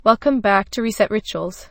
Welcome back to Reset Rituals.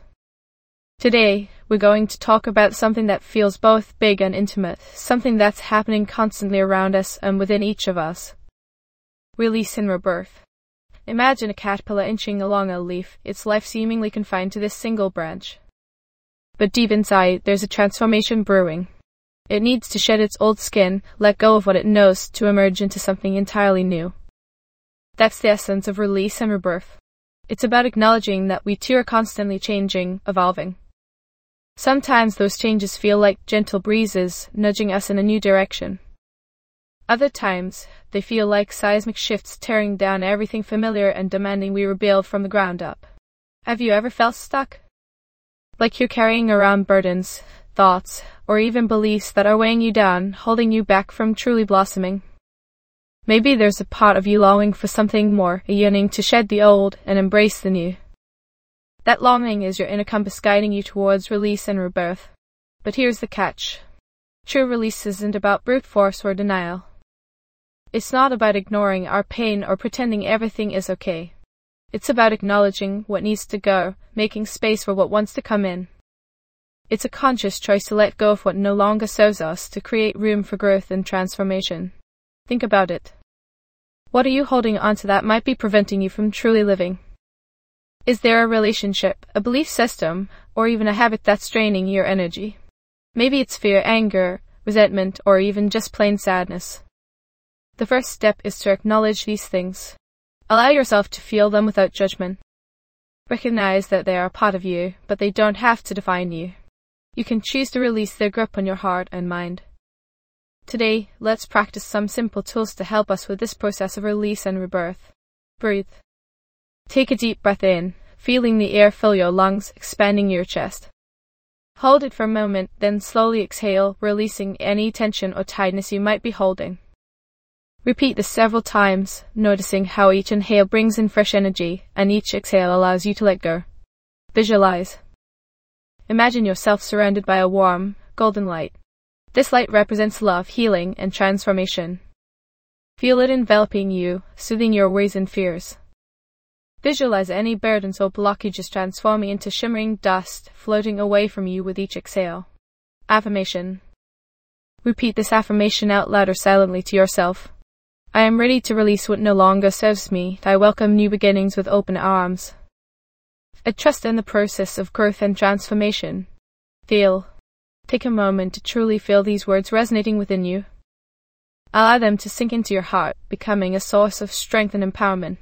Today, we're going to talk about something that feels both big and intimate, something that's happening constantly around us and within each of us. Release and rebirth. Imagine a caterpillar inching along a leaf, its life seemingly confined to this single branch. But deep inside, there's a transformation brewing. It needs to shed its old skin, let go of what it knows, to emerge into something entirely new. That's the essence of release and rebirth. It's about acknowledging that we too are constantly changing, evolving. Sometimes those changes feel like gentle breezes, nudging us in a new direction. Other times, they feel like seismic shifts tearing down everything familiar and demanding we rebuild from the ground up. Have you ever felt stuck? Like you're carrying around burdens, thoughts, or even beliefs that are weighing you down, holding you back from truly blossoming. Maybe there's a part of you longing for something more, a yearning to shed the old and embrace the new. That longing is your inner compass guiding you towards release and rebirth. But here's the catch. True release isn't about brute force or denial. It's not about ignoring our pain or pretending everything is okay. It's about acknowledging what needs to go, making space for what wants to come in. It's a conscious choice to let go of what no longer serves us, to create room for growth and transformation. Think about it. What are you holding onto that might be preventing you from truly living? Is there a relationship, a belief system, or even a habit that's draining your energy? Maybe it's fear, anger, resentment, or even just plain sadness. The first step is to acknowledge these things. Allow yourself to feel them without judgment. Recognize that they are a part of you, but they don't have to define you. You can choose to release their grip on your heart and mind. Today, let's practice some simple tools to help us with this process of release and rebirth. Breathe. Take a deep breath in, feeling the air fill your lungs, expanding your chest. Hold it for a moment, then slowly exhale, releasing any tension or tightness you might be holding. Repeat this several times, noticing how each inhale brings in fresh energy, and each exhale allows you to let go. Visualize. Imagine yourself surrounded by a warm, golden light. This light represents love, healing, and transformation. Feel it enveloping you, soothing your worries and fears. Visualize any burdens or blockages transforming into shimmering dust, floating away from you with each exhale. Affirmation. Repeat this affirmation out loud or silently to yourself. I am ready to release what no longer serves me. I welcome new beginnings with open arms. I trust in the process of growth and transformation. Feel. Take a moment to truly feel these words resonating within you. Allow them to sink into your heart, becoming a source of strength and empowerment.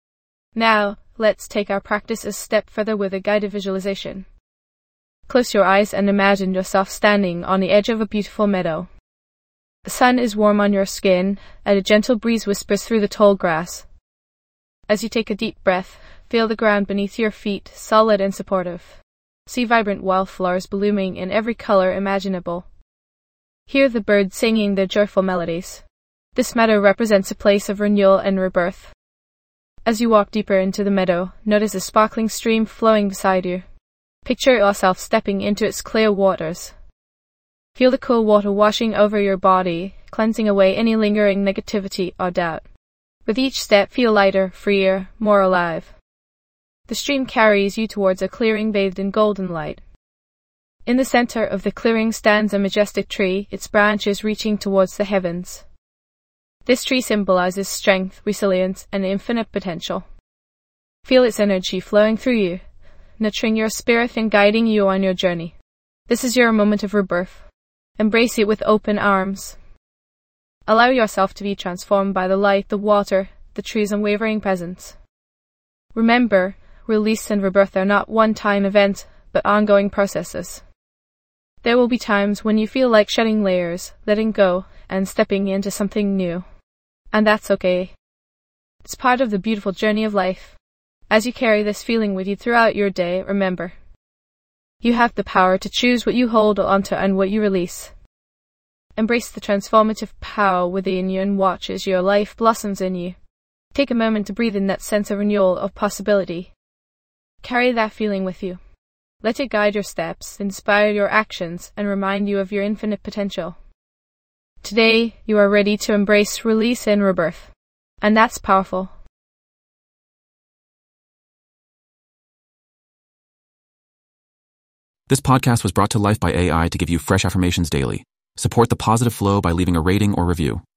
Now, let's take our practice a step further with a guided visualization. Close your eyes and imagine yourself standing on the edge of a beautiful meadow. The sun is warm on your skin, and a gentle breeze whispers through the tall grass. As you take a deep breath, feel the ground beneath your feet, solid and supportive. See vibrant wildflowers blooming in every color imaginable. Hear the birds singing their joyful melodies. This meadow represents a place of renewal and rebirth. As you walk deeper into the meadow, notice a sparkling stream flowing beside you. Picture yourself stepping into its clear waters. Feel the cool water washing over your body, cleansing away any lingering negativity or doubt. With each step, feel lighter, freer, more alive. The stream carries you towards a clearing bathed in golden light. In the center of the clearing stands a majestic tree, its branches reaching towards the heavens. This tree symbolizes strength, resilience, and infinite potential. Feel its energy flowing through you, nurturing your spirit and guiding you on your journey. This is your moment of rebirth. Embrace it with open arms. Allow yourself to be transformed by the light, the water, the tree's unwavering presence. Remember, release and rebirth are not one-time events, but ongoing processes. There will be times when you feel like shedding layers, letting go, and stepping into something new. And that's okay. It's part of the beautiful journey of life. As you carry this feeling with you throughout your day, remember, you have the power to choose what you hold onto and what you release. Embrace the transformative power within you and watch as your life blossoms in you. Take a moment to breathe in that sense of renewal, of possibility. Carry that feeling with you. Let it guide your steps, inspire your actions, and remind you of your infinite potential. Today, you are ready to embrace release and rebirth. And that's powerful. This podcast was brought to life by AI to give you fresh affirmations daily. Support the positive flow by leaving a rating or review.